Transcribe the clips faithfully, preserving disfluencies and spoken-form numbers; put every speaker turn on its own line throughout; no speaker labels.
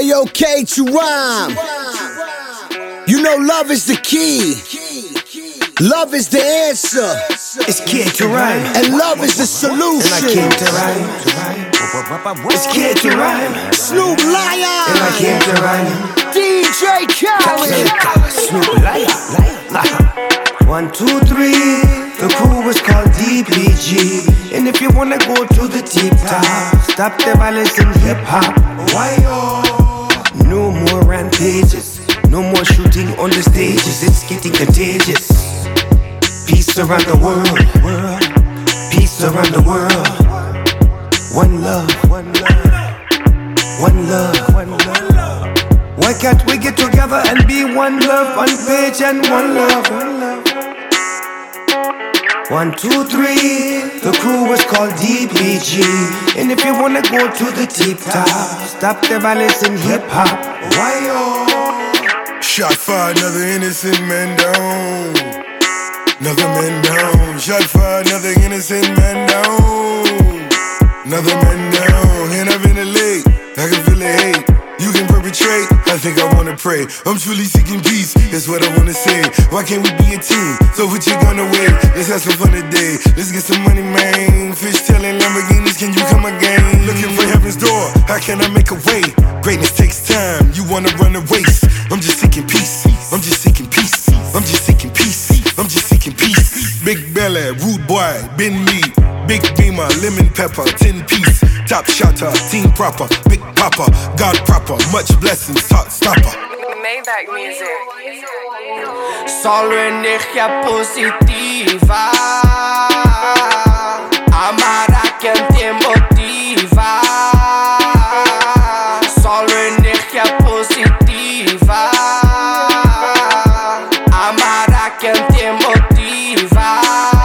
Ayo, K to rhyme. You know love is the key. Love is the answer.
It's K to rhyme.
And love is the solution.
And I came to rhyme. It's K to rhyme.
Snoop Lion.
And I came to rhyme.
D J Khaled.
Snoop Lion. One, two, three. The crew was called D P G. And if you wanna go to the tip top, stop the violence in hip hop. Why oh? No more rampages. No more shooting on the stages. It's getting contagious. Peace around the world. Peace around the world. One love. One love. One love. One love. Why can't we get together and be one love, one page and one love? One love. One, two, three. The crew was called D P G. And if you wanna go to the tip top, stop the violence in hip hop. Why oh?
Shot fire, another innocent man down. Another man down. Shot fire, another innocent man down. Another man down. Hand up in the lake, I can feel the hate. You can perpetrate, I think I wanna pray. I'm truly seeking peace, that's what I wanna say. Why can't we be a team? So put your gun away, let's have some fun today. Let's get some money, man. Fish tailing Lamborghinis, can you come again? Looking for heaven's door, how can I make a way? Greatness takes time, you wanna run a race. I'm just seeking peace, I'm just seeking peace. I'm just seeking peace, I'm just seeking peace. Big belly, rude boy, been me. Big beamer, lemon pepper, ten piece. Top shotter, team proper, big papa, God proper, much blessings, top stopper.
Maybach music.
Solo energía positiva. Amar a quien te motiva. Solo energía positiva. Amar a quien te motiva.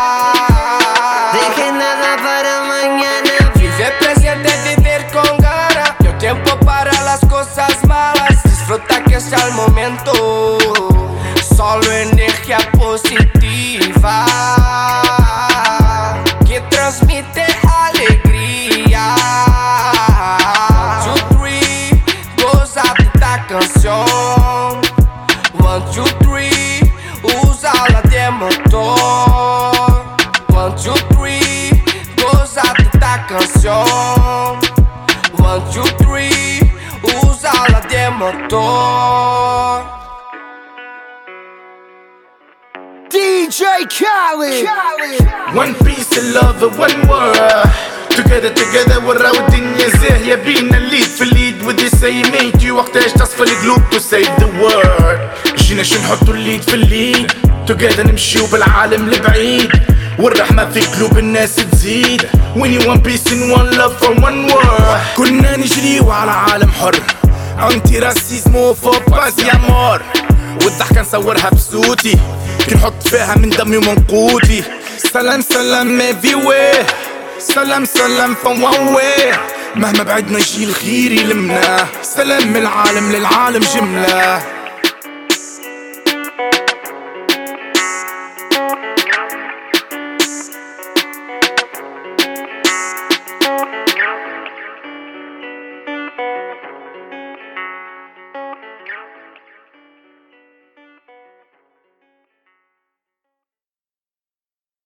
Deje nada para mañana.
Vive presente, vivir con ganas. No hay tiempo para las cosas malas. Disfruta que sea el momento. Solo energía positiva que transmite alegría. One, two, three, goza de esta canción. One, two, three, úsala de motor. One, two, three, goza de esta canción. One, two, three, úsala de motor.
D J Khaled.
One piece of love and one word. Together together وراو الدنيا زاهية بينا الليد في الليد with the same mate you وقتاش تصفى القلوب to save the world. جينا شو نحطوا الليد في الليد together نمشيو بالعالم البعيد والرحمة في قلوب الناس تزيد. We need one piece and one love for one world. كنا نجريو على عالم حر انتي راسيزمو فوباز يا مور. والضحكة نصورها بصوتي كي نحط فيها من دمي ومن قوتي. سلام سلام everywhere. سلام سلام from one way. مهما بعدنا يجي الخير يلمنا. سلام من العالم للعالم جملة.